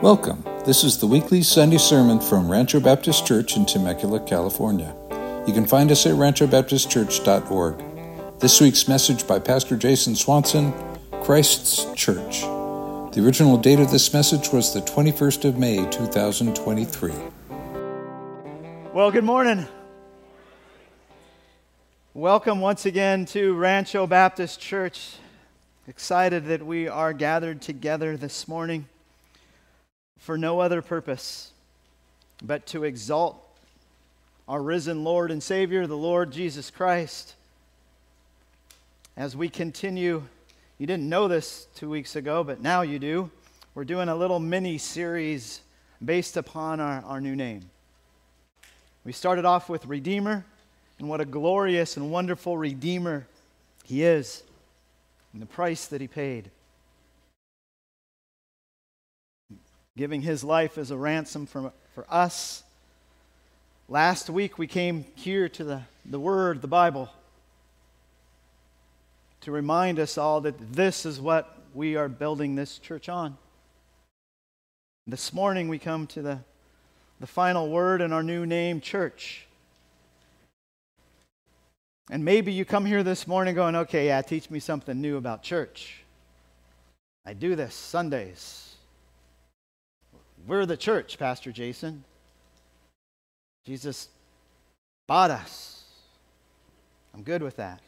Welcome. This is the weekly Sunday sermon from Rancho Baptist Church in Temecula, California. You can find us at ranchobaptistchurch.org. This week's message by Pastor Jason Swanson, Christ's Church. The original date of this message was the 21st of May, 2023. Well, good morning. Welcome once again to Rancho Baptist Church. Excited that we are gathered together this morning for no other purpose but to exalt our risen Lord and Savior, the Lord Jesus Christ. As we continue, you didn't know this 2 weeks ago, but now you do. We're doing a little mini-series based upon our new name. We started off with Redeemer, and what a glorious and wonderful Redeemer He is, and the price that He paid, giving His life as a ransom for us. Last week we came here to the Word, the Bible, to remind us all that this is what we are building this church on. This morning we come to the final word in our new name, church. And maybe you come here this morning going, okay, yeah, teach me something new about church. I do this Sundays. We're the church, Pastor Jason. Jesus bought us. I'm good with that.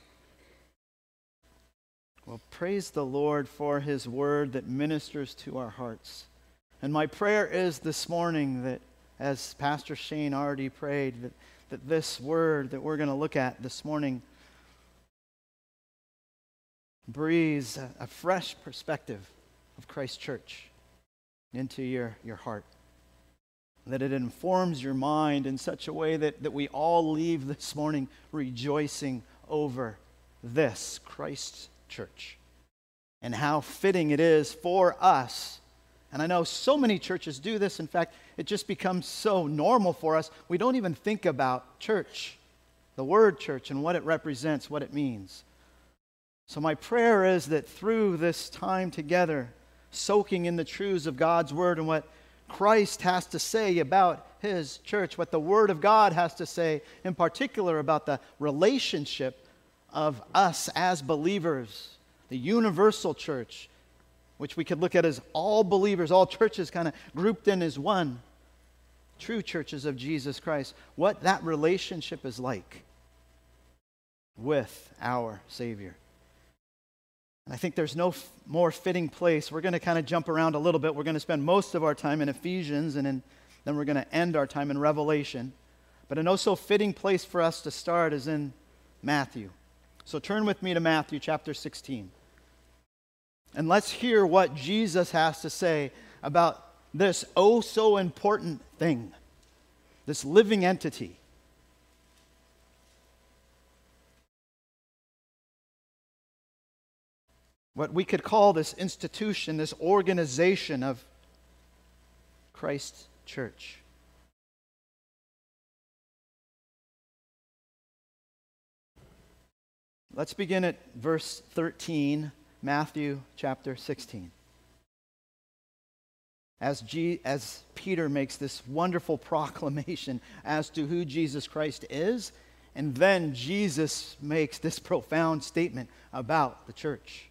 Well, praise the Lord for His word that ministers to our hearts. And my prayer is this morning that, as Pastor Shane already prayed, that this word that we're going to look at this morning breathes a fresh perspective of Christ's church into your heart. That it informs your mind in such a way that we all leave this morning rejoicing over this Christ's church and how fitting it is for us. And I know so many churches do this. In fact, it just becomes so normal for us. We don't even think about church, the word church, and what it represents, what it means. So my prayer is that through this time together, soaking in the truths of God's word and what Christ has to say about His church, what the Word of God has to say in particular about the relationship of us as believers, the universal church, which we could look at as all believers, all churches kind of grouped in as one, true churches of Jesus Christ, what that relationship is like with our Savior. And I think there's no more fitting place. We're going to kind of jump around a little bit. We're going to spend most of our time in Ephesians, and then we're going to end our time in Revelation. But a no so fitting place for us to start is in Matthew. So turn with me to Matthew chapter 16. And let's hear what Jesus has to say about this oh so important thing, this living entity. What we could call this institution, this organization of Christ's church. Let's begin at verse 13, Matthew chapter 16. As Peter makes this wonderful proclamation as to who Jesus Christ is, and then Jesus makes this profound statement about the church.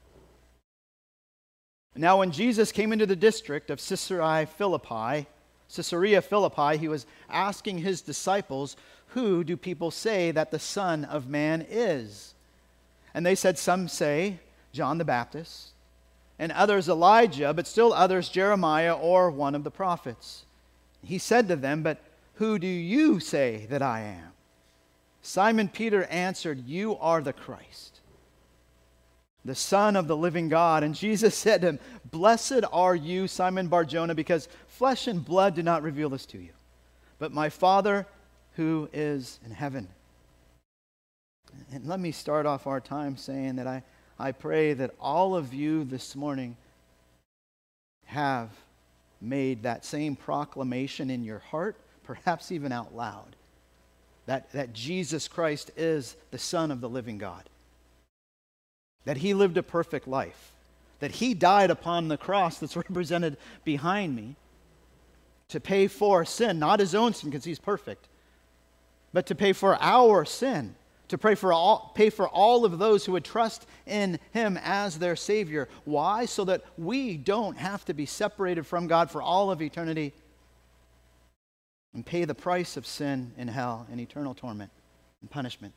Now, when Jesus came into the district of Caesarea Philippi, he was asking His disciples, "Who do people say that the Son of Man is?" And they said, "Some say John the Baptist, and others Elijah, but still others Jeremiah or one of the prophets." He said to them, "But who do you say that I am?" Simon Peter answered, "You are the Christ, the Son of the living God." And Jesus said to him, "Blessed are you, Simon Bar-Jonah, because flesh and blood did not reveal this to you, but my Father who is in heaven." And let me start off our time saying that I pray that all of you this morning have made that same proclamation in your heart, perhaps even out loud, that Jesus Christ is the Son of the living God. That He lived a perfect life, that he died upon the cross that's represented behind me to pay for sin, not his own sin because he's perfect, but to pay for our sin, to pay for all of those who would trust in him as their Savior. Why? So that we don't have to be separated from God for all of eternity and pay the price of sin in hell and eternal torment and punishment.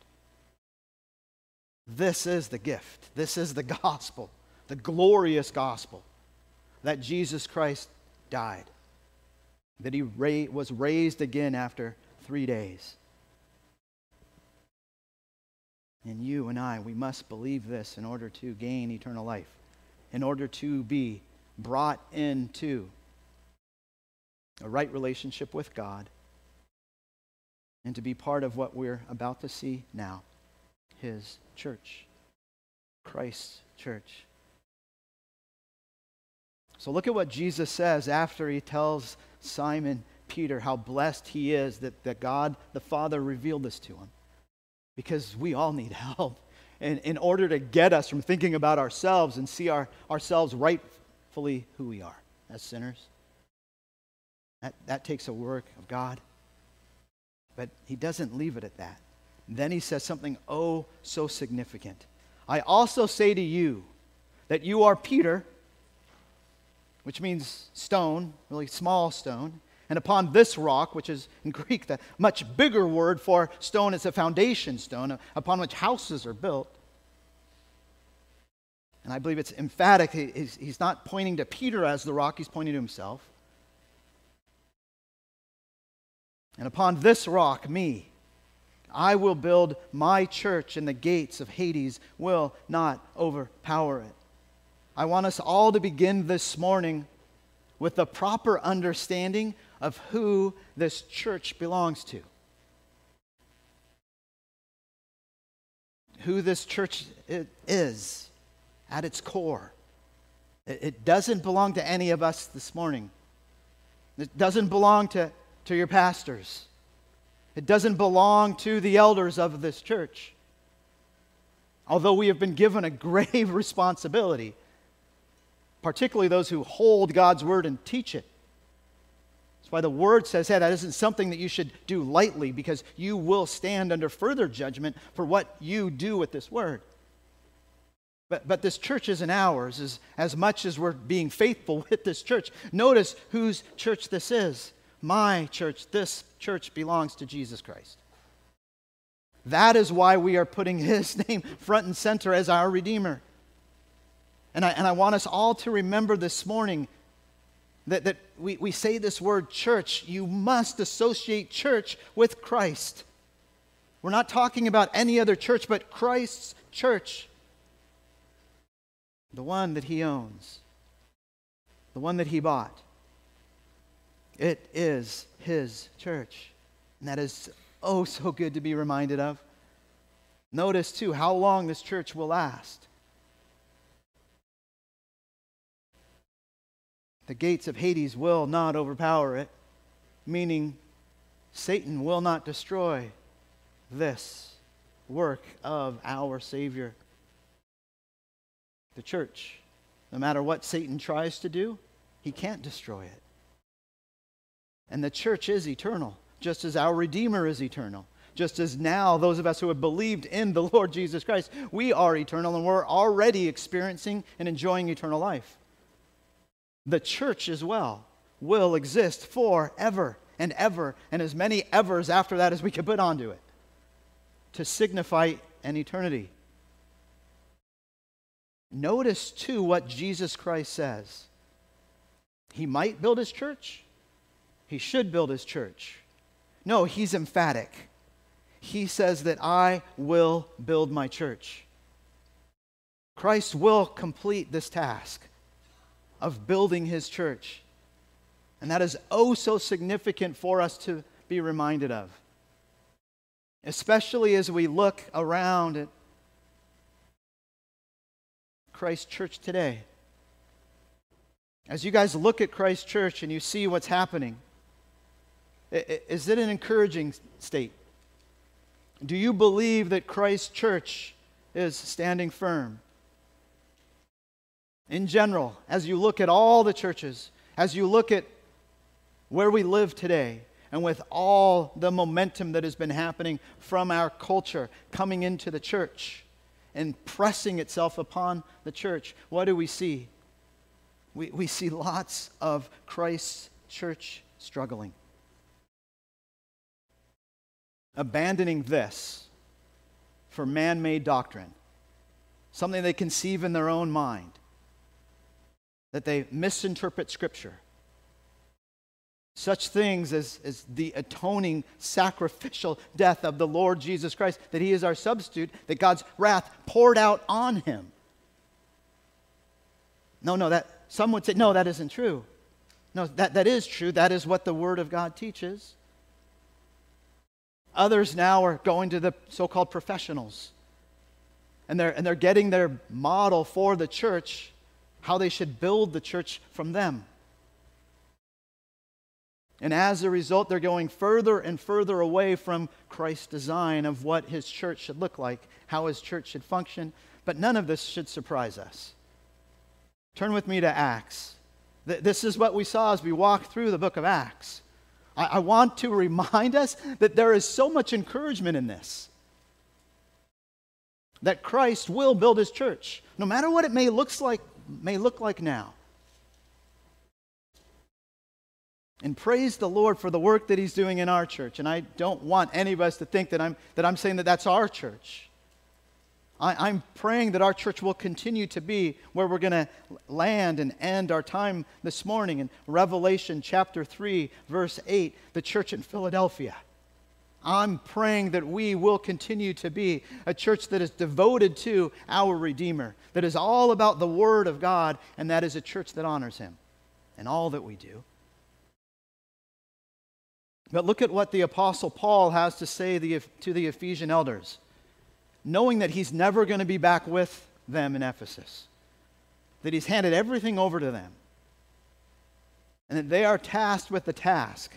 This is the gift. This is the gospel, the glorious gospel, that Jesus Christ died, that he was raised again after 3 days. And you and I, we must believe this in order to gain eternal life, in order to be brought into a right relationship with God, and to be part of what we're about to see now, his church, Christ's church. So look at what Jesus says after he tells Simon Peter how blessed he is that God the Father revealed this to him. Because we all need help. And in order to get us from thinking about ourselves and see ourselves rightfully who we are as sinners, that takes a work of God. But he doesn't leave it at that. Then he says something oh so significant. I also say to you that you are Peter, which means stone, really small stone. And upon this rock, which is in Greek the much bigger word for stone, it's a foundation stone upon which houses are built. And I believe it's emphatic. He's not pointing to Peter as the rock, he's pointing to himself. And upon this rock, me, I will build my church, and the gates of Hades will not overpower it. I want us all to begin this morning with the proper understanding of who this church belongs to. Who this church is at its core. It doesn't belong to any of us this morning. It doesn't belong to your pastors. It doesn't belong to the elders of this church. Although we have been given a grave responsibility, particularly those who hold God's word and teach it. That's why the word says, hey, that isn't something that you should do lightly, because you will stand under further judgment for what you do with this word. But this church isn't ours as much as we're being faithful with this church. Notice whose church this is. My church. This church belongs to Jesus Christ. That is why we are putting his name front and center as our Redeemer. And I want us all to remember this morning that we say this word church. You must associate church with Christ. We're not talking about any other church, but Christ's church. The one that he owns. The one that he bought. It is his church. And that is oh so good to be reminded of. Notice too how long this church will last. The gates of Hades will not overpower it, meaning Satan will not destroy this work of our Savior. The church, no matter what Satan tries to do, he can't destroy it. And the church is eternal, just as our Redeemer is eternal. Just as now, those of us who have believed in the Lord Jesus Christ, we are eternal and we're already experiencing and enjoying eternal life. The church as well will exist forever and ever, and as many evers after that as we can put onto it, to signify an eternity. Notice too what Jesus Christ says. He might build his church. He should build his church. No, he's emphatic. He says that I will build my church. Christ will complete this task of building his church. And that is oh so significant for us to be reminded of. Especially as we look around at Christ's church today. As you guys look at Christ's church and you see what's happening, is it an encouraging state? Do you believe that Christ's church is standing firm? in general, as you look at all the churches, as you look at where we live today, and with all the momentum that has been happening from our culture coming into the church and pressing itself upon the church, what do we see? We see lots of Christ's church struggling. Abandoning this for man-made doctrine, something they conceive in their own mind, that they misinterpret Scripture. Such things as the atoning sacrificial death of the Lord Jesus Christ, that He is our substitute, that God's wrath poured out on Him. Some would say, no, that isn't true. No, that is true. That is what the Word of God teaches. Others now are going to the so-called professionals, and they're getting their model for the church, how they should build the church from them. And as a result, they're going further and further away from Christ's design of what His church should look like, how His church should function. But none of this should surprise us. Turn with me to Acts. This is what we saw as we walked through the book of Acts. I want to remind us that there is so much encouragement in this. That Christ will build His church, no matter what it may look like now. And praise the Lord for the work that He's doing in our church. And I don't want any of us to think that I'm saying that that's our church. I'm praying that our church will continue to be where we're going to land and end our time this morning in Revelation chapter 3, verse 8, the church in Philadelphia. I'm praying that we will continue to be a church that is devoted to our Redeemer, that is all about the Word of God, and that is a church that honors Him in all that we do. But look at what the Apostle Paul has to say to the Ephesian elders, knowing that he's never going to be back with them in Ephesus, that he's handed everything over to them, and that they are tasked with the task.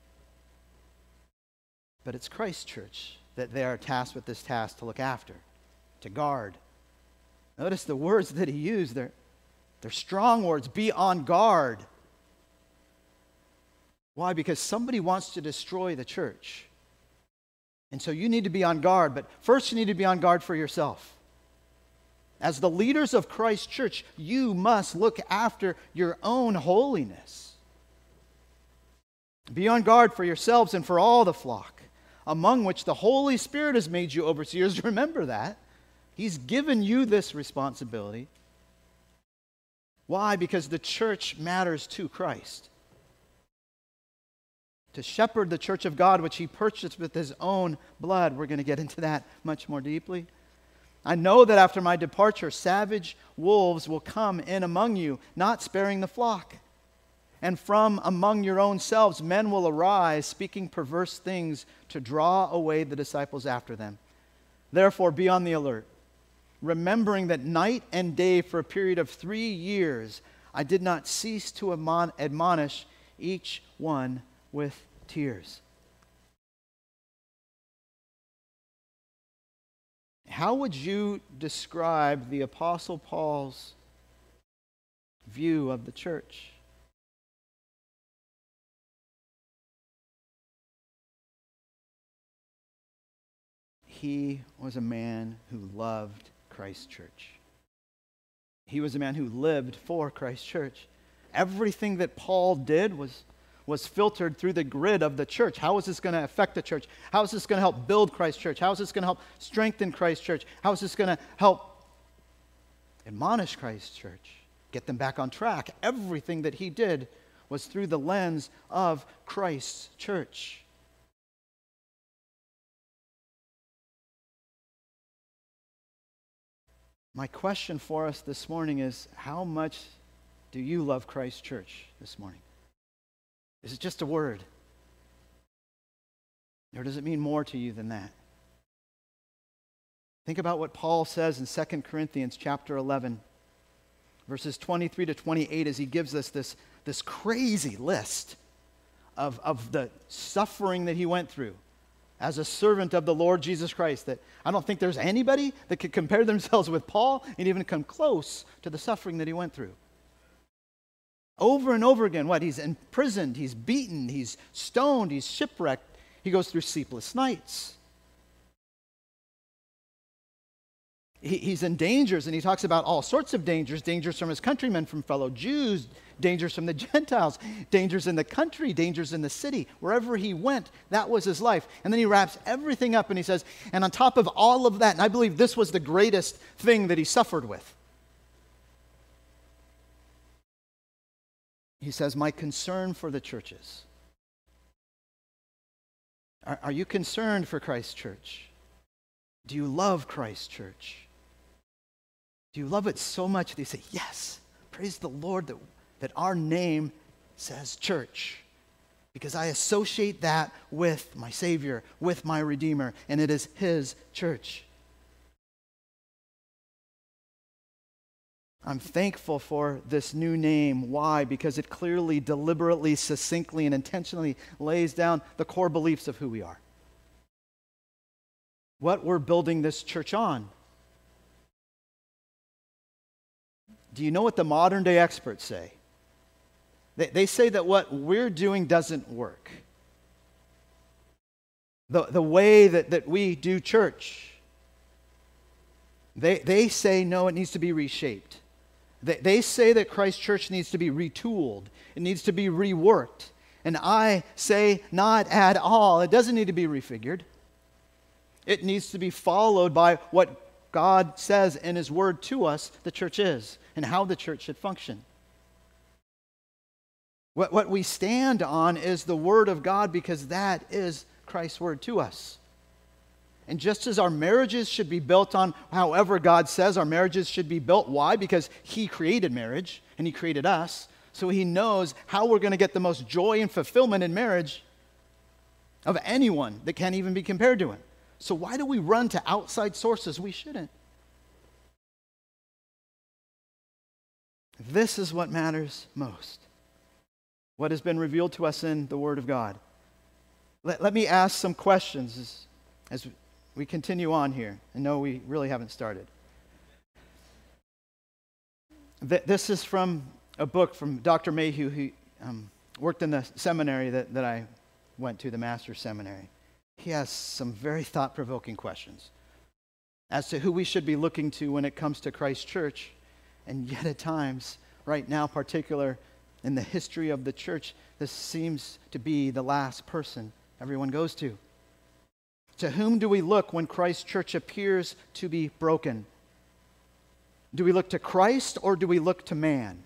But it's Christ's church that they are tasked with this task to look after, to guard. Notice the words that he used. They're strong words. Be on guard. Why? Because somebody wants to destroy the church. And so you need to be on guard. But first you need to be on guard for yourself. As the leaders of Christ's church, you must look after your own holiness. Be on guard for yourselves and for all the flock, among which the Holy Spirit has made you overseers. Remember that. He's given you this responsibility. Why? Because the church matters to Christ. To shepherd the church of God, which He purchased with His own blood. We're going to get into that much more deeply. I know that after my departure, savage wolves will come in among you, not sparing the flock. And from among your own selves, men will arise, speaking perverse things to draw away the disciples after them. Therefore, be on the alert, remembering that night and day for a period of 3 years, I did not cease to admonish each one with tears. How would you describe the Apostle Paul's view of the church? He was a man who loved Christ's church. He was a man who lived for Christ's church. Everything that Paul did was filtered through the grid of the church. How is this going to affect the church? How is this going to help build Christ's church? How is this going to help strengthen Christ's church? How is this going to help admonish Christ's church? Get them back on track. Everything that he did was through the lens of Christ's church. My question for us this morning is, how much do you love Christ's church this morning? Is it just a word? Or does it mean more to you than that? Think about what Paul says in 2 Corinthians chapter 11, verses 23 to 28, as he gives us this crazy list of the suffering that he went through, as a servant of the Lord Jesus Christ, that I don't think there's anybody that could compare themselves with Paul and even come close to the suffering that he went through. Over and over again, he's imprisoned, he's beaten, he's stoned, he's shipwrecked, he goes through sleepless nights. He's in dangers, and he talks about all sorts of dangers, dangers from his countrymen, from fellow Jews, dangers from the Gentiles, dangers in the country, dangers in the city. Wherever he went, that was his life. And then he wraps everything up and he says, and on top of all of that, and I believe this was the greatest thing that he suffered with, he says, my concern for the churches. Are you concerned for Christ's church? Do you love Christ's church? Do you love it so much that you say, yes, praise the Lord that our name says church, because I associate that with my Savior, with my Redeemer, and it is His church. I'm thankful for this new name. Why? Because it clearly, deliberately, succinctly, and intentionally lays down the core beliefs of who we are. What we're building this church on. Do you know what the modern day experts say? They say that what we're doing doesn't work. The way that we do church. They say, no, it needs to be reshaped. They say that Christ Church needs to be retooled. It needs to be reworked. And I say, not at all. It doesn't need to be refigured. It needs to be followed by what God says in His Word to us the church is and how the church should function. What we stand on is the Word of God, because that is Christ's Word to us. And just as our marriages should be built on however God says our marriages should be built. Why? Because He created marriage and He created us. So He knows how we're going to get the most joy and fulfillment in marriage of anyone that can't even be compared to Him. So why do we run to outside sources? We shouldn't. This is what matters most. What has been revealed to us in the Word of God. Let me ask some questions as we continue on here. And no, we really haven't started. This is from a book from Dr. Mayhew, who worked in the seminary that I went to, the Master's Seminary. He has some very thought-provoking questions as to who we should be looking to when it comes to Christ's church. And yet at times, right now, particular in the history of the church, this seems to be the last person everyone goes to. To whom do we look when Christ's church appears to be broken? Do we look to Christ or do we look to man?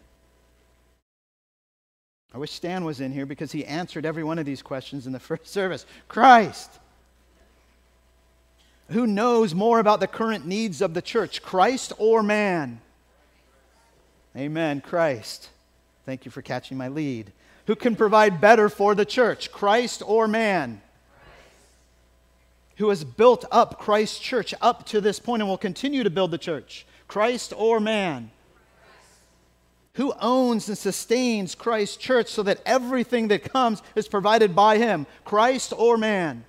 I wish Stan was in here because he answered every one of these questions in the first service. Christ. Who knows more about the current needs of the church, Christ or man? Amen, Christ. Thank you for catching my lead. Who can provide better for the church, Christ or man? Who has built up Christ's church up to this point and will continue to build the church, Christ or man? Who owns and sustains Christ's church so that everything that comes is provided by Him, Christ or man?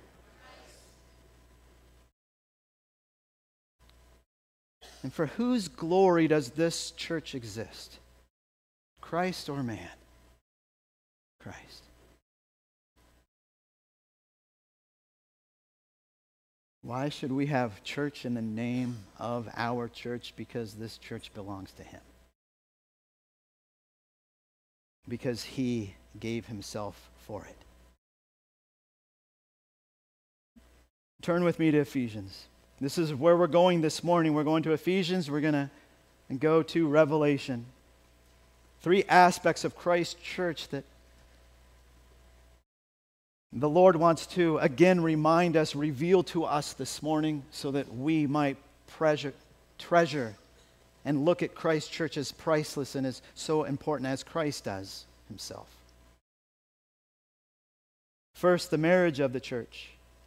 And for whose glory does this church exist? Christ or man? Christ. Why should we have church in the name of our church? Because this church belongs to Him. Because He gave Himself for it. Turn with me to Ephesians. This is where we're going this morning. We're going to Ephesians. We're going to go to Revelation. 3 aspects of Christ's church that the Lord wants to again remind us, reveal to us this morning so that we might treasure and look at Christ's church as priceless and as so important as Christ does Himself. First, the marriage of the church.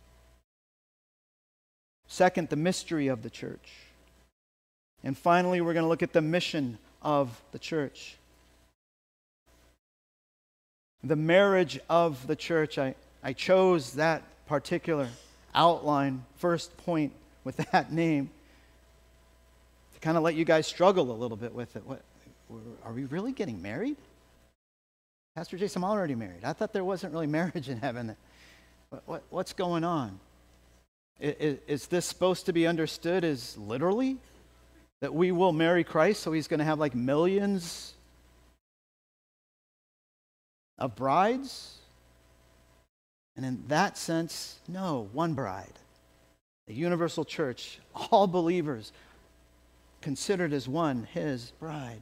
Second, the mystery of the church. And finally, we're going to look at the mission of the church. The marriage of the church. I chose that particular outline, first point with that name, to kind of let you guys struggle a little bit with it. What, are we really getting married? Pastor Jason, I'm already married. I thought there wasn't really marriage in heaven. What's going on? Is this supposed to be understood as literally? That we will marry Christ, so he's going to have like millions of brides? And in that sense, no, one bride. The universal church, all believers considered as one, his bride.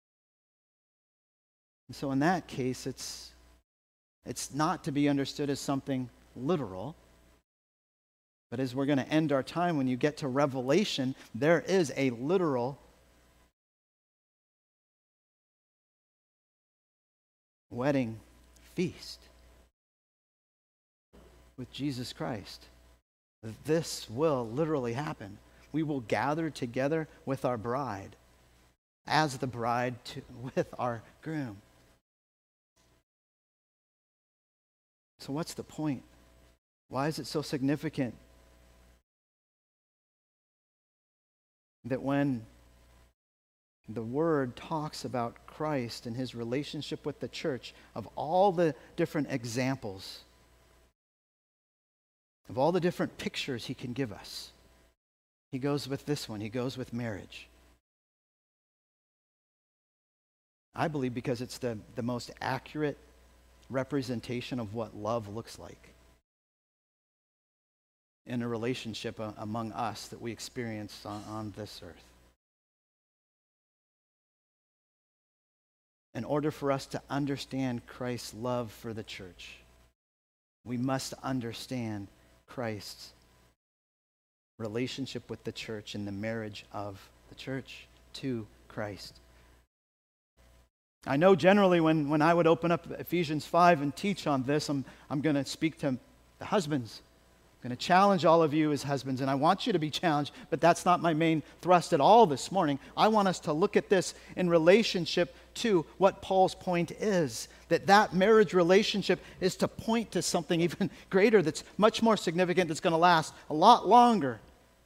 And so in that case, it's not to be understood as something literal. But as we're going to end our time, when you get to Revelation, there is a literal wedding feast with Jesus Christ. This will literally happen. We will gather together with our bride, as the bride with our groom. So what's the point? Why is it so significant that when the Word talks about Christ and his relationship with the church, of all the different examples, of all the different pictures he can give us, he goes with this one, he goes with marriage? I believe because it's the most accurate representation of what love looks like in a relationship among us that we experience on this earth. In order for us to understand Christ's love for the church, we must understand Christ's relationship with the church and the marriage of the church to Christ. I know generally when I would open up Ephesians 5 and teach on this, I'm going to speak to the husbands. I'm going to challenge all of you as husbands, and I want you to be challenged, but that's not my main thrust at all this morning. I want us to look at this in relationship to what Paul's point is, that marriage relationship is to point to something even greater that's much more significant, that's going to last a lot longer.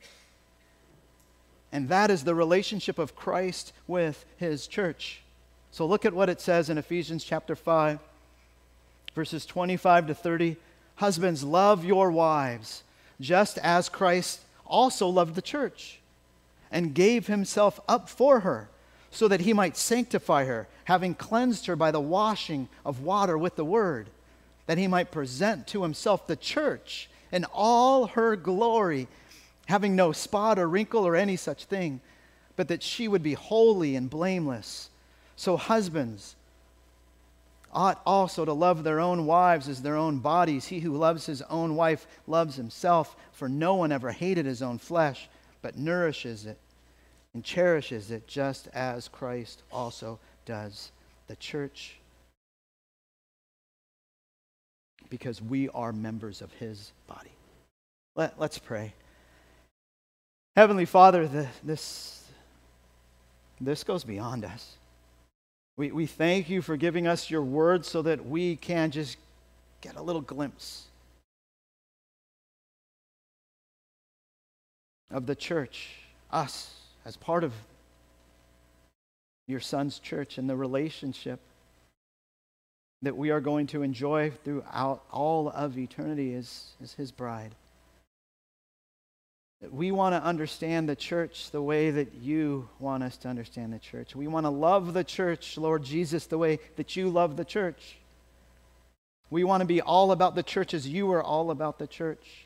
And that is the relationship of Christ with his church. So look at what it says in Ephesians chapter 5, verses 25 to 30. Husbands, love your wives, just as Christ also loved the church and gave himself up for her, so that he might sanctify her, having cleansed her by the washing of water with the word, that he might present to himself the church in all her glory, having no spot or wrinkle or any such thing, but that she would be holy and blameless. So husbands ought also to love their own wives as their own bodies. He who loves his own wife loves himself, for no one ever hated his own flesh, but nourishes it and cherishes it, just as Christ also does the church, because we are members of his body. Let's pray. Heavenly Father, this goes beyond us. We thank you for giving us your word so that we can just get a little glimpse of the church, us, as part of your Son's church, and the relationship that we are going to enjoy throughout all of eternity as his bride. We want to understand the church the way that you want us to understand the church. We want to love the church, Lord Jesus, the way that you love the church. We want to be all about the church as you are all about the church.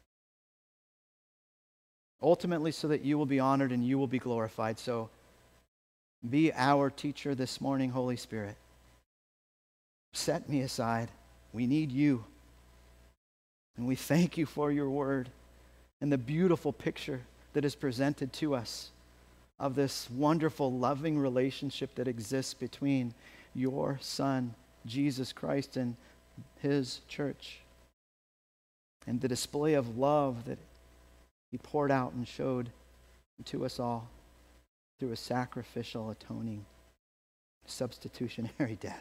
Ultimately, so that you will be honored and you will be glorified. So be our teacher this morning, Holy Spirit. Set me aside. We need you. And we thank you for your word and the beautiful picture that is presented to us of this wonderful, loving relationship that exists between your Son, Jesus Christ, and his church, and the display of love that he poured out and showed to us all through a sacrificial, atoning, substitutionary death.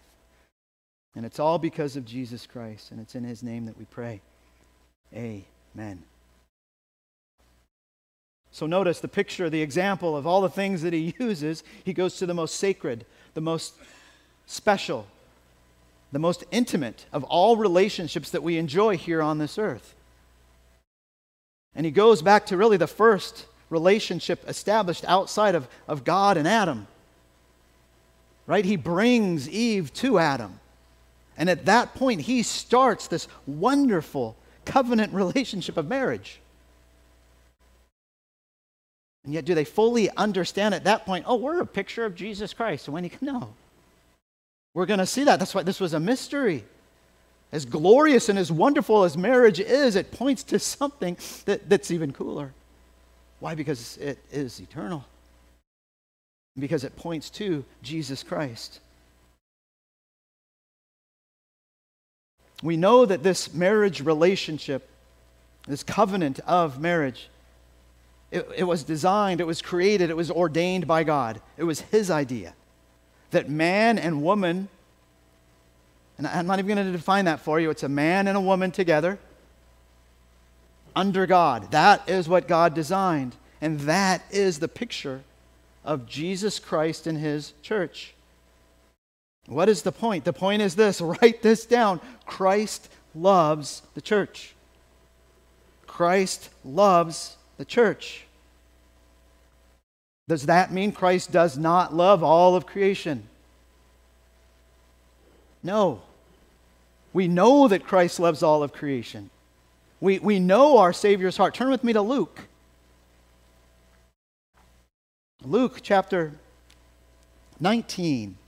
And it's all because of Jesus Christ, and it's in his name that we pray. Amen. So notice the picture, the example of all the things that he uses. He goes to the most sacred, the most special, the most intimate of all relationships that we enjoy here on this earth. And he goes back to really the first relationship established outside of God and Adam. Right? He brings Eve to Adam. And at that point, he starts this wonderful covenant relationship of marriage. And yet, do they fully understand at that point, oh, we're a picture of Jesus Christ? And when he no. We're going to see that. That's why this was a mystery. As glorious and as wonderful as marriage is, it points to something that's even cooler. Why? Because it is eternal. Because it points to Jesus Christ. We know that this marriage relationship, this covenant of marriage, it was designed, it was created, it was ordained by God. It was His idea. That man and woman, and I'm not even going to define that for you, it's a man and a woman together under God. That is what God designed. And that is the picture of Jesus Christ and His church. What is the point? The point is this. Write this down. Christ loves the church. Christ loves the church. Does that mean Christ does not love all of creation? No. We know that Christ loves all of creation. We know our Savior's heart. Turn with me to Luke. Luke chapter 19.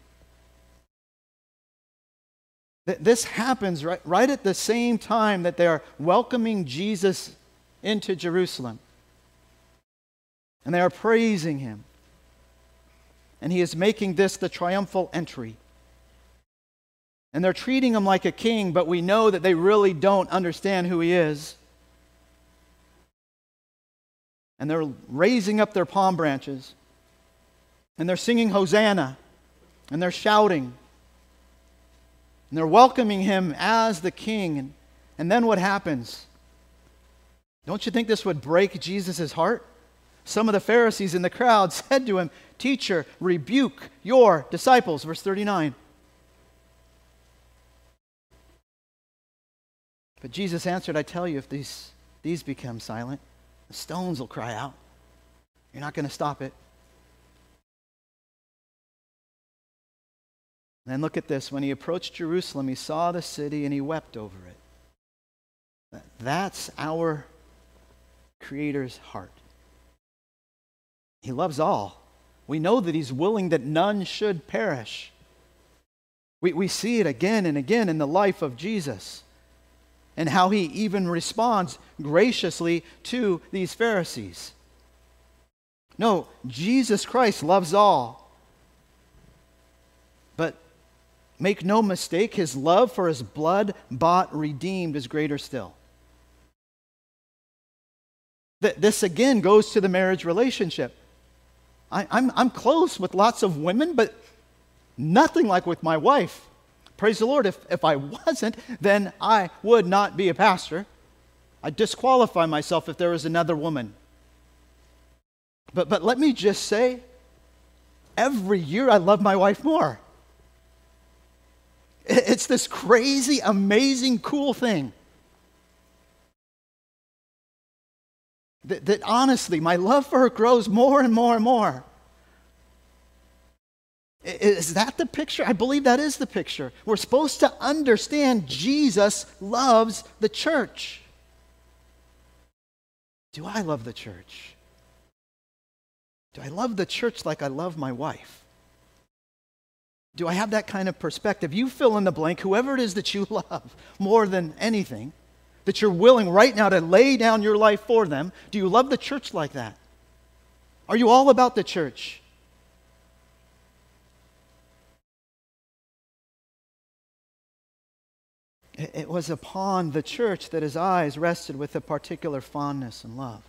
This happens right at the same time that they are welcoming Jesus into Jerusalem. And they are praising Him. And He is making this the triumphal entry. And they're treating Him like a king, but we know that they really don't understand who He is. And they're raising up their palm branches. And they're singing Hosanna. And they're shouting. And they're welcoming Him as the king. And then what happens? Don't you think this would break Jesus' heart? Some of the Pharisees in the crowd said to Him, "Teacher, rebuke your disciples." Verse 39. But Jesus answered, "I tell you, if these become silent, the stones will cry out." You're not going to stop it. And then look at this. When He approached Jerusalem, He saw the city and He wept over it. That's our Creator's heart. He loves all. We know that He's willing that none should perish. We see it again and again in the life of Jesus and how He even responds graciously to these Pharisees. No, Jesus Christ loves all. But make no mistake, His love for His blood-bought redeemed is greater still. This again goes to the marriage relationship. I'm close with lots of women, but nothing like with my wife. Praise the Lord. If I wasn't, then I would not be a pastor. I'd disqualify myself if there was another woman. But let me just say, every year I love my wife more. It's this crazy, amazing, cool thing. That honestly, my love for her grows more and more and more. Is that the picture? I believe that is the picture. We're supposed to understand Jesus loves the church. Do I love the church? Do I love the church like I love my wife? Do I have that kind of perspective? You fill in the blank, whoever it is that you love more than anything, that you're willing right now to lay down your life for them. Do you love the church like that? Are you all about the church? It was upon the church that His eyes rested with a particular fondness and love.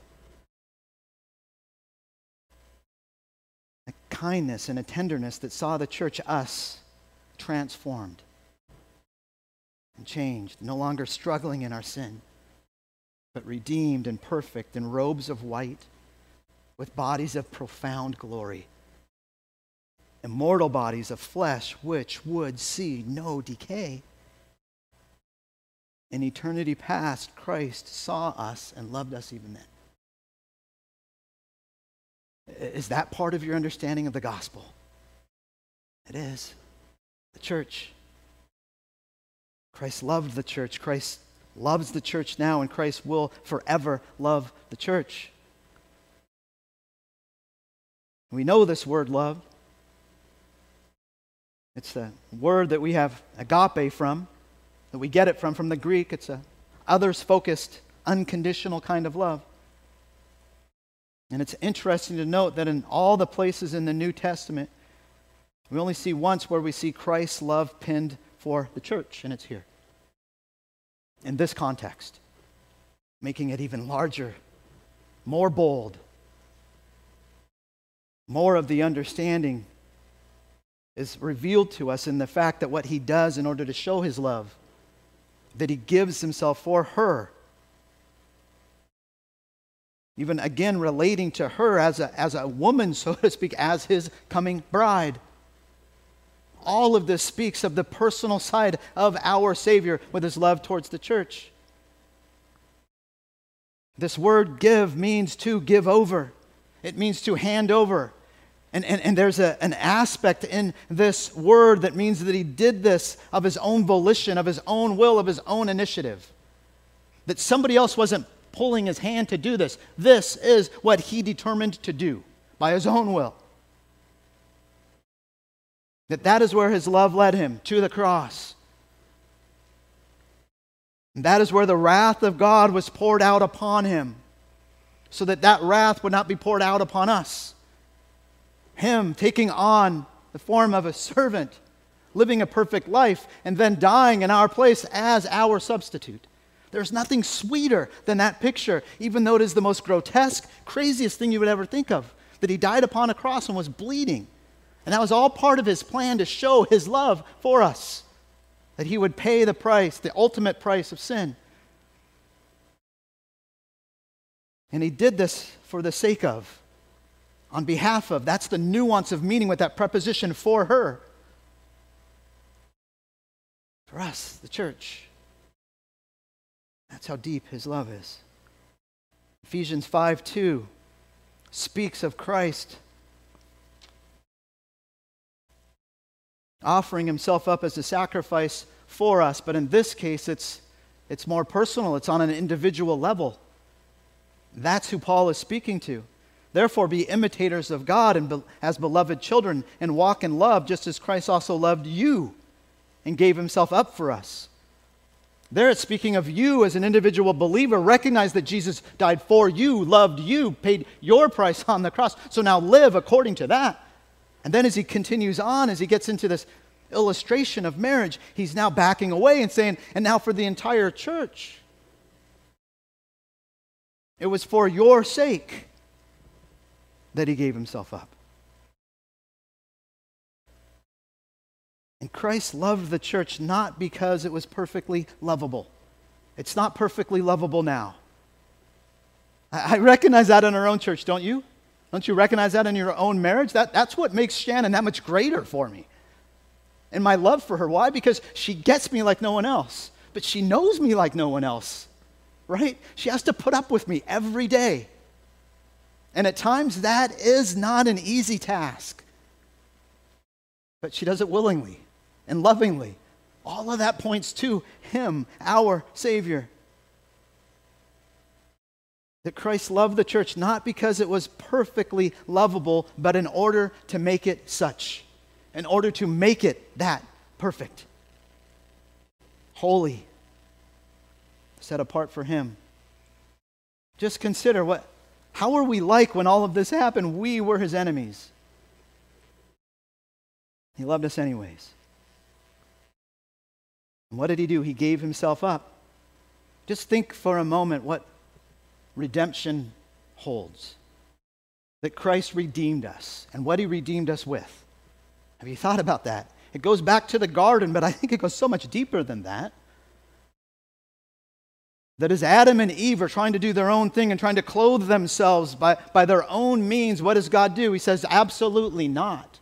A kindness and a tenderness that saw the church, us, transformed and changed, no longer struggling in our sin, but redeemed and perfect in robes of white, with bodies of profound glory, immortal bodies of flesh which would see no decay. In eternity past, Christ saw us and loved us even then. Is that part of your understanding of the gospel? It is. The church. Christ loved the church. Christ loves the church now, and Christ will forever love the church. We know this word love. It's the word that we have agape from, that we get it from the Greek. It's a others-focused, unconditional kind of love. And it's interesting to note that in all the places in the New Testament, we only see once where we see Christ's love pinned for the church, and it's here. In this context, making it even larger, more bold. More of the understanding is revealed to us in the fact that what he does in order to show his love, that he gives himself for her. Even again relating to her as a woman, so to speak, as his coming bride. All of this speaks of the personal side of our Savior with his love towards the church. This word give means to give over. It means to hand over. And there's an aspect in this word that means that he did this of his own volition, of his own will, of his own initiative. That somebody else wasn't pulling his hand to do this. This is what he determined to do by his own will. That is where his love led him, to the cross. And that is where the wrath of God was poured out upon him, so that that wrath would not be poured out upon us. Him taking on the form of a servant, living a perfect life, and then dying in our place as our substitute. There's nothing sweeter than that picture, even though it is the most grotesque, craziest thing you would ever think of, that he died upon a cross and was bleeding. And that was all part of his plan to show his love for us, that he would pay the price, the ultimate price of sin. And he did this for the sake of, on behalf of. That's the nuance of meaning with that preposition, for her. For us, the church. That's how deep his love is. Ephesians 5:2 speaks of Christ offering himself up as a sacrifice for us, but in this case it's more personal. It's on an individual level. That's who Paul is speaking to. Therefore, be imitators of God and as beloved children, and walk in love, just as Christ also loved you and gave himself up for us. There it's speaking of you as an individual believer. Recognize that Jesus died for you, loved you, paid your price on the cross. So now live according to that. And then as he continues on, as he gets into this illustration of marriage, he's now backing away and saying, and now for the entire church. It was for your sake that he gave himself up. And Christ loved the church not because it was perfectly lovable. It's not perfectly lovable now. I recognize that in our own church, don't you? Don't you recognize that in your own marriage? That's what makes Shannon that much greater for me. And my love for her. Why? Because she gets me like no one else. But she knows me like no one else. Right? She has to put up with me every day. And at times that is not an easy task. But she does it willingly and lovingly. All of that points to him, our Savior. That Christ loved the church not because it was perfectly lovable, but in order to make it such. In order to make it that perfect. Holy. Set apart for him. Just consider how were we like when all of this happened? We were his enemies. He loved us anyways. And what did he do? He gave himself up. Just think for a moment what redemption holds. That Christ redeemed us, and what he redeemed us with. Have you thought about that? It goes back to the garden, but I think it goes so much deeper than that. That as Adam and Eve are trying to do their own thing and trying to clothe themselves by their own means, what does God do? He says, absolutely not.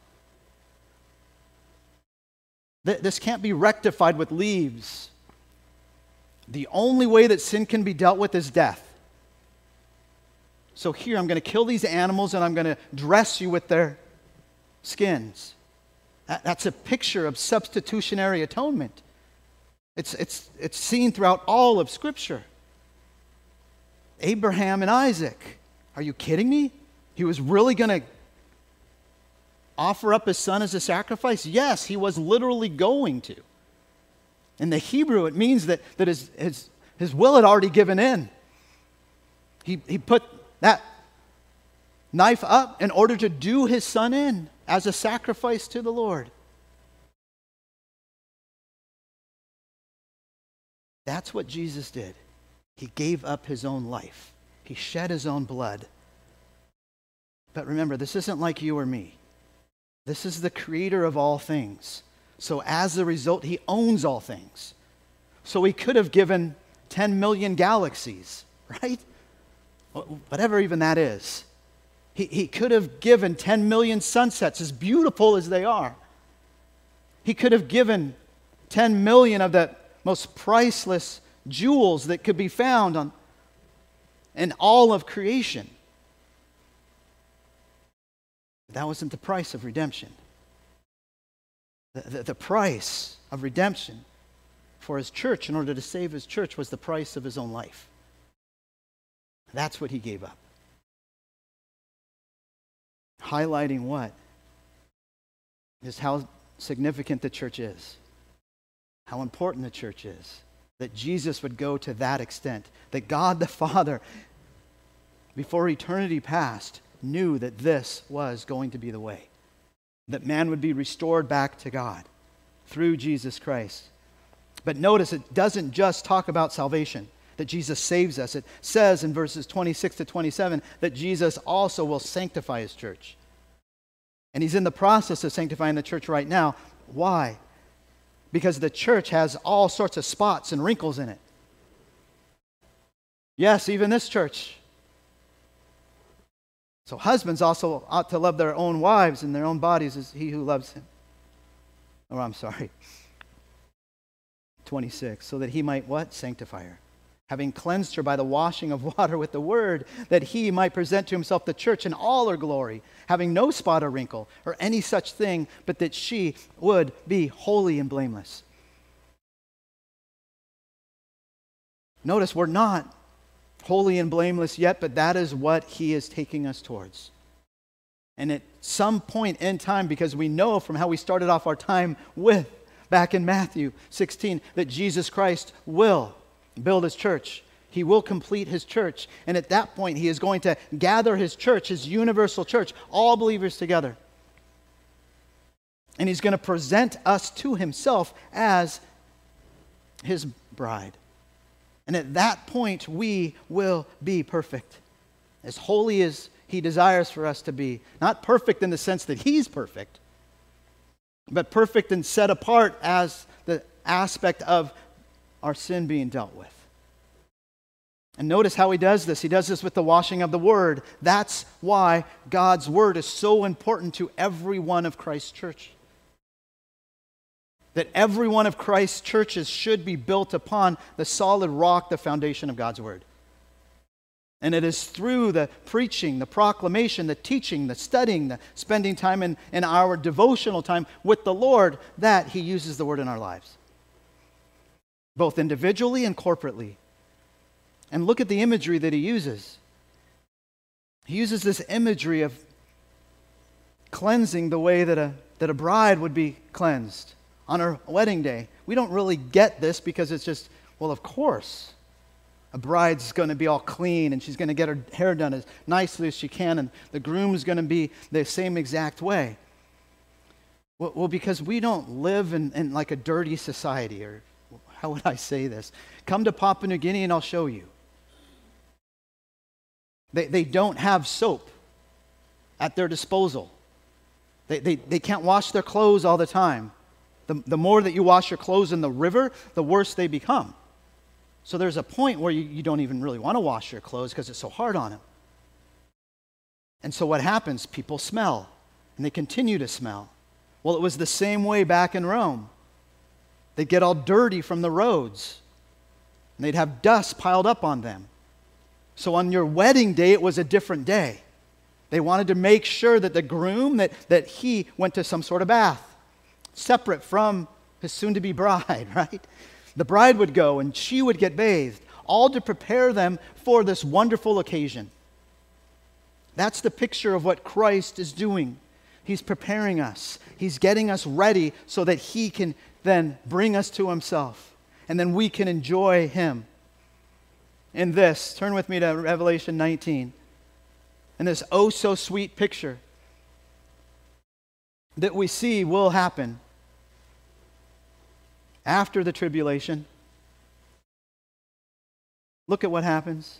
This can't be rectified with leaves. The only way that sin can be dealt with is death. So here, I'm going to kill these animals and I'm going to dress you with their skins. That's a picture of substitutionary atonement. It's seen throughout all of Scripture. Abraham and Isaac. Are you kidding me? He was really going to offer up his son as a sacrifice? Yes, he was literally going to. In the Hebrew, it means that his will had already given in. He put that knife up in order to do his son in as a sacrifice to the Lord. That's what Jesus did. He gave up his own life. He shed his own blood. But remember, this isn't like you or me. This is the creator of all things. So as a result, he owns all things. So he could have given 10 million galaxies, right? Whatever even that is. He could have given 10 million sunsets, as beautiful as they are. He could have given 10 million of the most priceless jewels that could be found in all of creation. That wasn't the price of redemption. The price of redemption for his church, in order to save his church, was the price of his own life. That's what he gave up. Highlighting what? Is how significant the church is. How important the church is. That Jesus would go to that extent. That God the Father, before eternity past, knew that this was going to be the way. That man would be restored back to God through Jesus Christ. But notice, it doesn't just talk about salvation, that Jesus saves us. It says in verses 26 to 27 that Jesus also will sanctify his church. And he's in the process of sanctifying the church right now. Why? Because the church has all sorts of spots and wrinkles in it. Yes, even this church. So husbands also ought to love their own wives and their own bodies as he who loves him. Oh, I'm sorry. 26. So that he might what? Sanctify her. Having cleansed her by the washing of water with the word, that he might present to himself the church in all her glory, having no spot or wrinkle or any such thing, but that she would be holy and blameless. Notice, we're not holy and blameless yet, but that is what he is taking us towards. And at some point in time, because we know from how we started off our time with, back in Matthew 16, that Jesus Christ will build his church. He will complete his church. And at that point, he is going to gather his church, his universal church, all believers together. And he's going to present us to himself as his bride. And at that point, we will be perfect. As holy as he desires for us to be. Not perfect in the sense that he's perfect, but perfect and set apart as the aspect of our sin being dealt with. And notice how he does this. He does this with the washing of the word. That's why God's word is so important to every one of Christ's church. That every one of Christ's churches should be built upon the solid rock, the foundation of God's word. And it is through the preaching, the proclamation, the teaching, the studying, the spending time in our devotional time with the Lord that he uses the word in our lives. Both individually and corporately. And look at the imagery that he uses. He uses this imagery of cleansing the way that a bride would be cleansed on her wedding day. We don't really get this because it's just, well, of course, a bride's going to be all clean and she's going to get her hair done as nicely as she can, and the groom's going to be the same exact way. Well, because we don't live in like a dirty society, or how would I say this? Come to Papua New Guinea and I'll show you. They don't have soap at their disposal. They can't wash their clothes all the time. The more that you wash your clothes in the river, the worse they become. So there's a point where you don't even really want to wash your clothes because it's so hard on them. And so what happens? People smell, and they continue to smell. Well, it was the same way back in Rome. They'd get all dirty from the roads, and they'd have dust piled up on them. So on your wedding day, it was a different day. They wanted to make sure that the groom, that he went to some sort of bath, separate from his soon-to-be bride, right? The bride would go and she would get bathed, all to prepare them for this wonderful occasion. That's the picture of what Christ is doing. He's preparing us. He's getting us ready so that he can then bring us to himself. And then we can enjoy him. In this, turn with me to Revelation 19. And this oh so sweet picture that we see will happen after the tribulation. Look at what happens.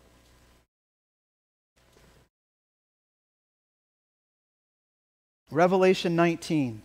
Revelation 19,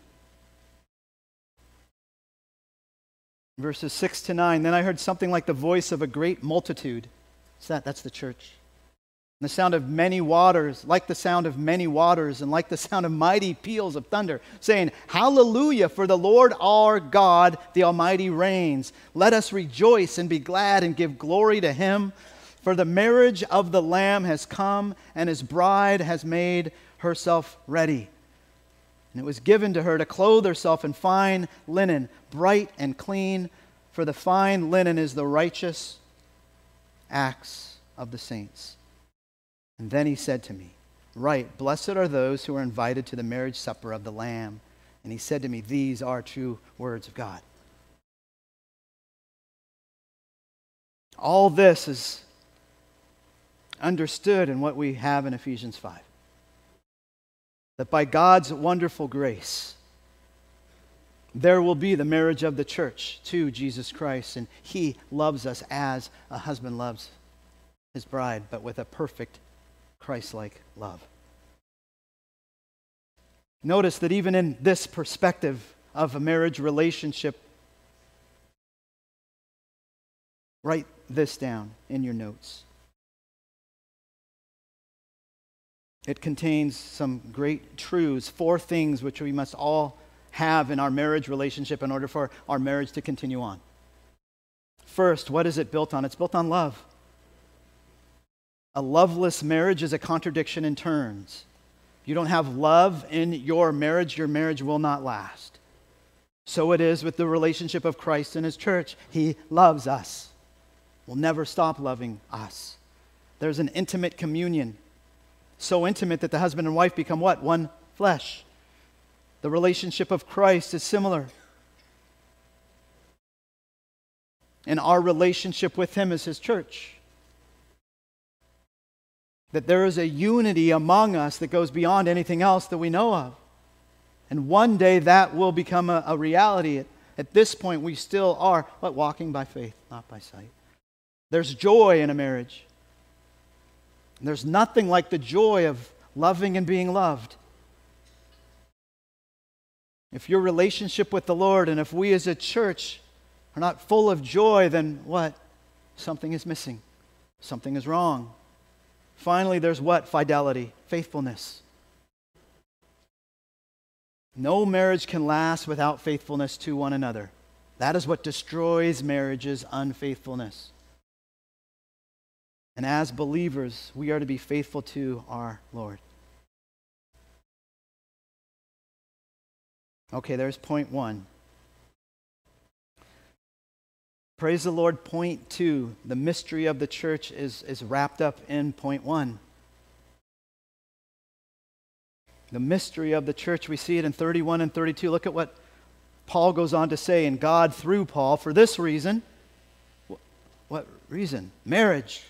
verses 6 to 9. Then I heard something like the voice of a great multitude. That's the church. And the sound of many waters, like the sound of many waters, and like the sound of mighty peals of thunder, saying, Hallelujah, for the Lord our God, the Almighty reigns. Let us rejoice and be glad and give glory to him. For the marriage of the Lamb has come, and his bride has made herself ready. And it was given to her to clothe herself in fine linen, bright and clean, for the fine linen is the righteous acts of the saints. And then he said to me, Write, blessed are those who are invited to the marriage supper of the Lamb. And he said to me, These are true words of God. All this is understood in what we have in Ephesians 5. That by God's wonderful grace, there will be the marriage of the church to Jesus Christ, and he loves us as a husband loves his bride, but with a perfect Christ-like love. Notice that even in this perspective of a marriage relationship, write this down in your notes. It contains some great truths, 4 things which we must all have in our marriage relationship in order for our marriage to continue on. First, what is it built on? It's built on love. A loveless marriage is a contradiction in terms. If you don't have love in your marriage will not last. So it is with the relationship of Christ and his church. He loves us. Will never stop loving us. There's an intimate communion. So intimate that the husband and wife become what? One flesh. The relationship of Christ is similar. And our relationship with him is his church. That there is a unity among us that goes beyond anything else that we know of. And one day that will become a reality. At this point, we still are walking by faith, not by sight. There's joy in a marriage. And there's nothing like the joy of loving and being loved. If your relationship with the Lord and if we as a church are not full of joy, then what? Something is missing. Something is wrong. Finally, there's what? Fidelity, faithfulness. No marriage can last without faithfulness to one another. That is what destroys marriages, unfaithfulness. And as believers, we are to be faithful to our Lord. Okay, there's point 1. Praise the Lord, point 2. The mystery of the church is wrapped up in point 1. The mystery of the church, we see it in 31 and 32. Look at what Paul goes on to say, and God through Paul, for this reason. What reason? Marriage.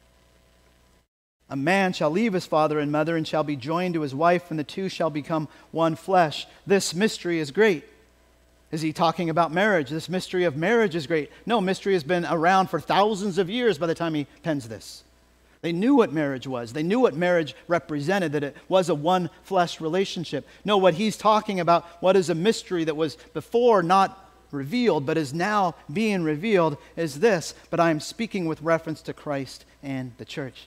A man shall leave his father and mother and shall be joined to his wife, and the two shall become one flesh. This mystery is great. Is he talking about marriage? This mystery of marriage is great. No, mystery has been around for thousands of years by the time he pens this. They knew what marriage was. They knew what marriage represented, that it was a one-flesh relationship. No, what he's talking about, what is a mystery that was before not revealed, but is now being revealed, is this. But I am speaking with reference to Christ and the church.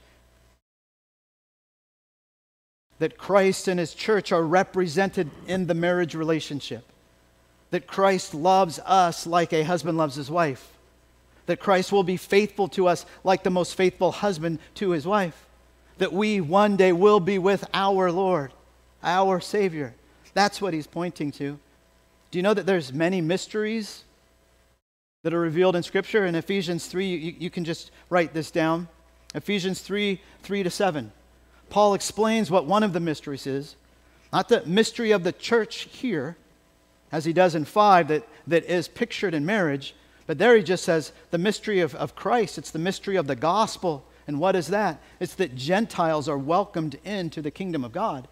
That Christ and his church are represented in the marriage relationship. That Christ loves us like a husband loves his wife. That Christ will be faithful to us like the most faithful husband to his wife. That we one day will be with our Lord, our Savior. That's what he's pointing to. Do you know that there's many mysteries that are revealed in Scripture? In Ephesians 3, you can just write this down. Ephesians 3, 3-7. Paul explains what one of the mysteries is. Not the mystery of the church here, as he does in 5, that is pictured in marriage. But there he just says the mystery of Christ. It's the mystery of the gospel. And what is that? It's that Gentiles are welcomed into the kingdom of God.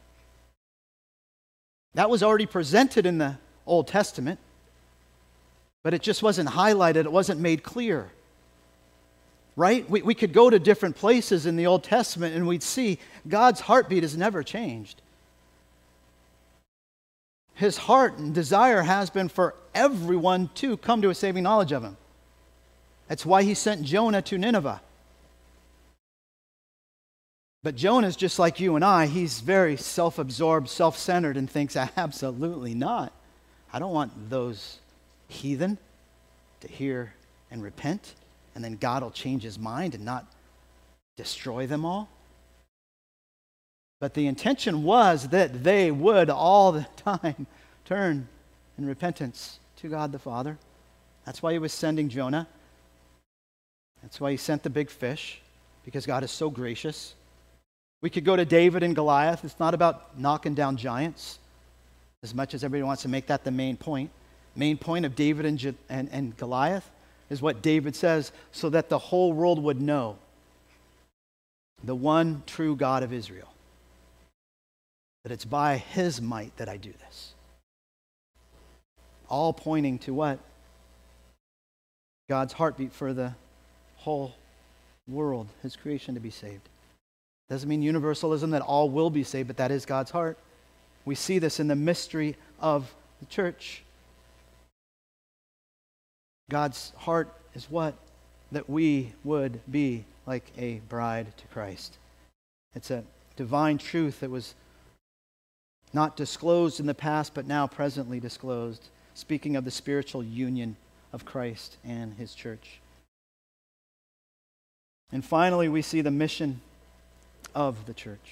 That was already presented in the Old Testament, but it just wasn't highlighted. It wasn't made clear. Right? We could go to different places in the Old Testament and we'd see God's heartbeat has never changed. His heart and desire has been for everyone to come to a saving knowledge of him. That's why he sent Jonah to Nineveh. But Jonah's just like you and I. He's very self-absorbed, self-centered, and thinks, absolutely not. I don't want those heathen to hear and repent, and then God will change his mind and not destroy them all. But the intention was that they would all the time turn in repentance to God the Father. That's why he was sending Jonah. That's why he sent the big fish, because God is so gracious. We could go to David and Goliath. It's not about knocking down giants, as much as everybody wants to make that the main point. Main point of David and Goliath is what David says, so that the whole world would know the one true God of Israel. That it's by his might that I do this. All pointing to what? God's heartbeat for the whole world, his creation to be saved. Doesn't mean universalism that all will be saved, but that is God's heart. We see this in the mystery of the church. God's heart is what? That we would be like a bride to Christ. It's a divine truth that was not disclosed in the past, but now presently disclosed, speaking of the spiritual union of Christ and his church. And finally, we see the mission of the church.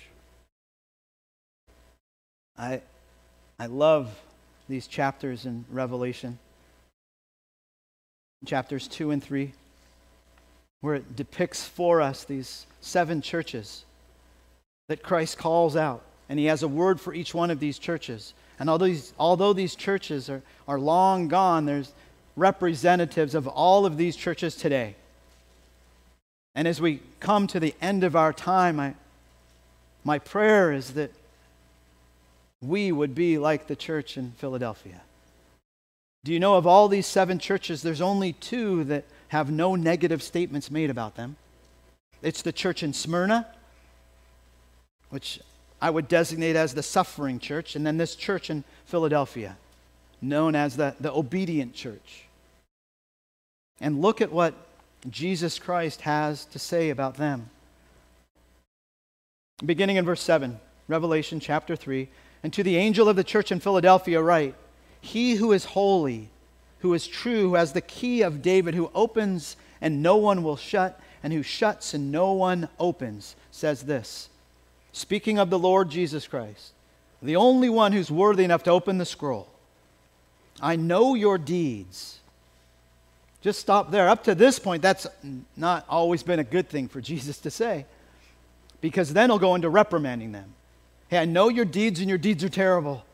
I love these chapters in Revelation, chapters 2 and 3, where it depicts for us these 7 churches that Christ calls out. And he has a word for each one of these churches. And although these churches are long gone, there's representatives of all of these churches today. And as we come to the end of our time, my prayer is that we would be like the church in Philadelphia. Do you know of all these 7 churches, there's only 2 that have no negative statements made about them? It's the church in Smyrna, which I would designate as the suffering church, and then this church in Philadelphia, known as the obedient church. And look at what Jesus Christ has to say about them. Beginning in verse 7, Revelation chapter 3, and to the angel of the church in Philadelphia write, he who is holy, who is true, who has the key of David, who opens and no one will shut, and who shuts and no one opens, says this, speaking of the Lord Jesus Christ, the only one who's worthy enough to open the scroll. I know your deeds. Just stop there. Up to this point, that's not always been a good thing for Jesus to say, because then he'll go into reprimanding them. Hey, I know your deeds, and your deeds are terrible.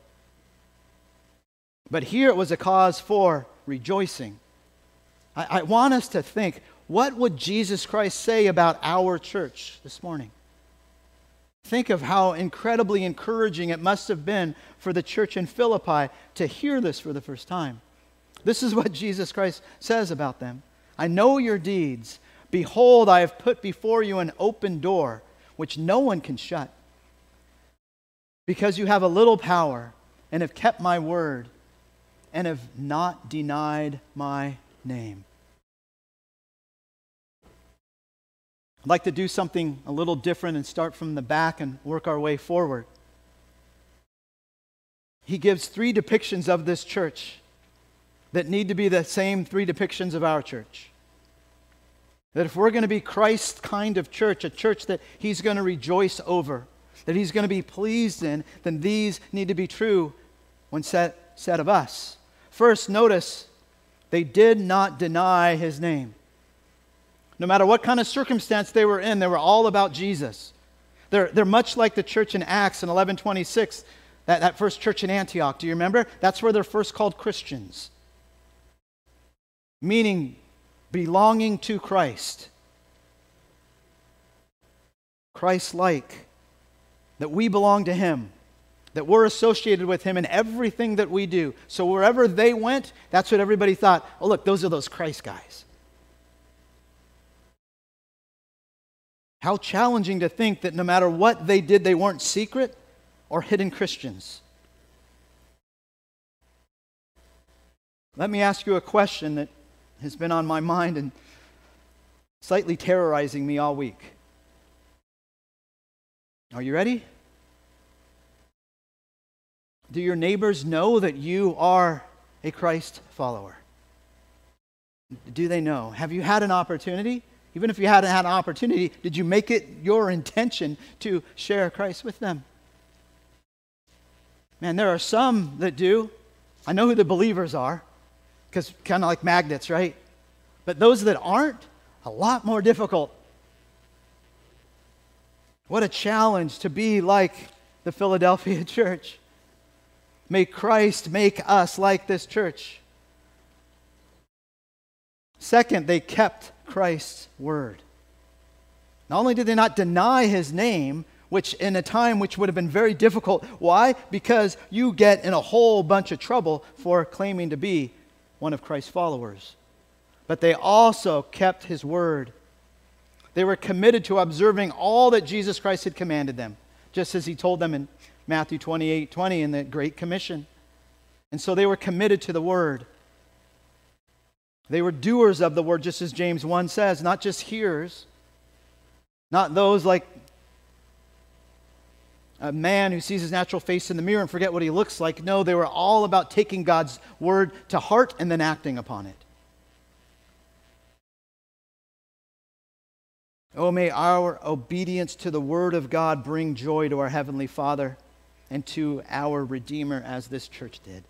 But here it was a cause for rejoicing. I want us to think, what would Jesus Christ say about our church this morning? Think of how incredibly encouraging it must have been for the church in Philippi to hear this for the first time. This is what Jesus Christ says about them. I know your deeds. Behold, I have put before you an open door, which no one can shut. Because you have a little power and have kept my word and have not denied my name. I'd like to do something a little different and start from the back and work our way forward. He gives 3 depictions of this church that need to be the same 3 depictions of our church. That if we're going to be Christ's kind of church, a church that He's going to rejoice over, that He's going to be pleased in, then these need to be true when said of us. First, notice, they did not deny His name. No matter what kind of circumstance they were in, they were all about Jesus. They're much like the church in Acts in 11:26, that first church in Antioch. Do you remember? That's where they're first called Christians. Meaning belonging to Christ. Christ-like. That we belong to Him. That we're associated with Him in everything that we do. So wherever they went, that's what everybody thought. Oh, look, those are those Christ guys. How challenging to think that no matter what they did, they weren't secret or hidden Christians. Let me ask you a question that has been on my mind and slightly terrorizing me all week. Are you ready? Do your neighbors know that you are a Christ follower? Do they know? Have you had an opportunity? Even if you hadn't had an opportunity, did you make it your intention to share Christ with them? Man, there are some that do. I know who the believers are, because kind of like magnets, right? But those that aren't, a lot more difficult. What a challenge to be like the Philadelphia church. May Christ make us like this church. Second, they kept Christ's word. Not only did they not deny His name, which in a time which would have been very difficult. Why? Because you get in a whole bunch of trouble for claiming to be one of Christ's followers. But they also kept His word. They were committed to observing all that Jesus Christ had commanded them, just as He told them in Matthew 28:20 in the Great Commission. And so they were committed to the word. They were doers of the word, just as James 1 says, not just hearers, not those like a man who sees his natural face in the mirror and forget what he looks like. No, they were all about taking God's word to heart and then acting upon it. Oh, may our obedience to the word of God bring joy to our Heavenly Father and to our Redeemer as this church did.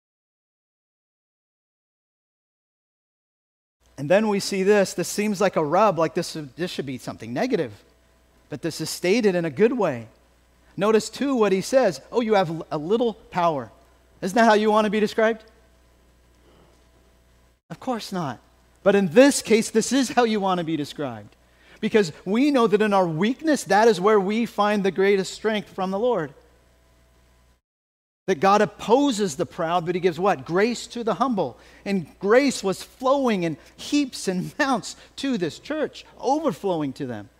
And then we see this. This seems like a rub, like this should be something negative. But this is stated in a good way. Notice, too, what he says. Oh, you have a little power. Isn't that how you want to be described? Of course not. But in this case, this is how you want to be described. Because we know that in our weakness, that is where we find the greatest strength from the Lord. That God opposes the proud, but He gives what? Grace to the humble. And grace was flowing in heaps and mounts to this church, overflowing to them.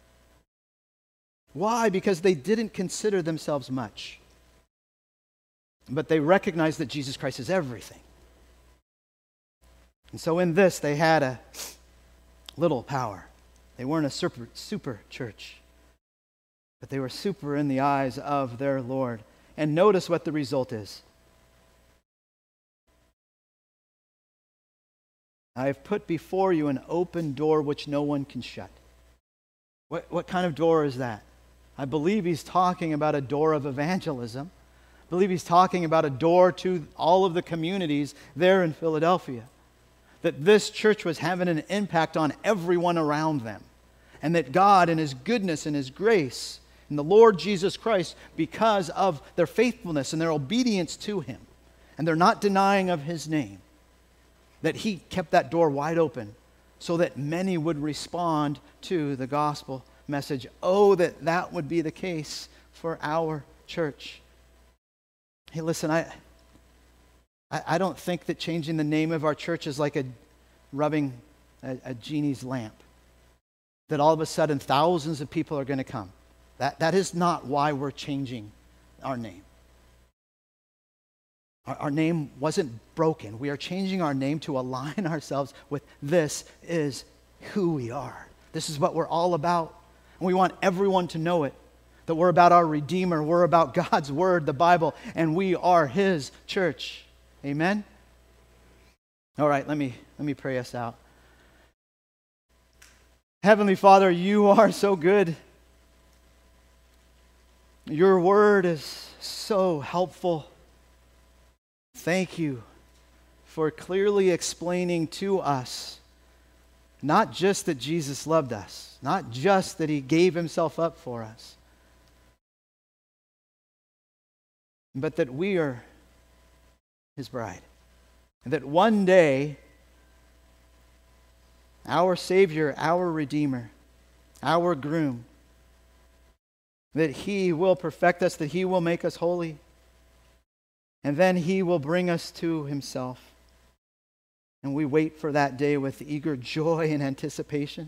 Why? Because they didn't consider themselves much. But they recognized that Jesus Christ is everything. And so in this, they had a little power. They weren't a super church. But they were super in the eyes of their Lord. And notice what the result is. I have put before you an open door which no one can shut. What kind of door is that? I believe he's talking about a door of evangelism. I believe he's talking about a door to all of the communities there in Philadelphia. That this church was having an impact on everyone around them. And that God in His goodness and His grace and the Lord Jesus Christ, because of their faithfulness and their obedience to Him, and they're not denying of His name, that He kept that door wide open so that many would respond to the gospel message. Oh, that would be the case for our church. Hey, listen, I don't think that changing the name of our church is like rubbing a genie's lamp. That all of a sudden thousands of people are going to come. That is not why we're changing our name. Our name wasn't broken. We are changing our name to align ourselves with this is who we are. This is what we're all about. And we want everyone to know it, that we're about our Redeemer. We're about God's Word, the Bible, and we are His church. Amen? All right, let me pray us out. Heavenly Father, you are so good. Your Word is so helpful. Thank you for clearly explaining to us not just that Jesus loved us, not just that He gave Himself up for us, but that we are His bride. And that one day, our Savior, our Redeemer, our groom, that He will perfect us, that He will make us holy, and then He will bring us to Himself. And we wait for that day with eager joy and anticipation.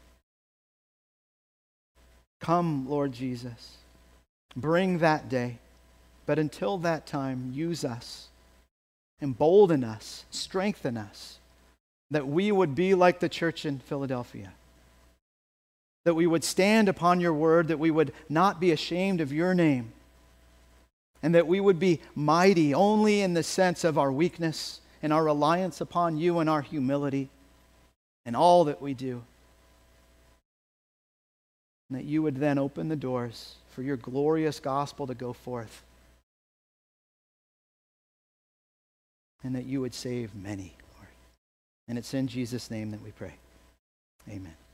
Come, Lord Jesus. Bring that day. But until that time, use us. Embolden us. Strengthen us. That we would be like the church in Philadelphia. That we would stand upon your word. That we would not be ashamed of your name. And that we would be mighty only in the sense of our weakness and our reliance upon you and our humility in all that we do. And that you would then open the doors for your glorious gospel to go forth. And that you would save many, Lord. And it's in Jesus' name that we pray. Amen.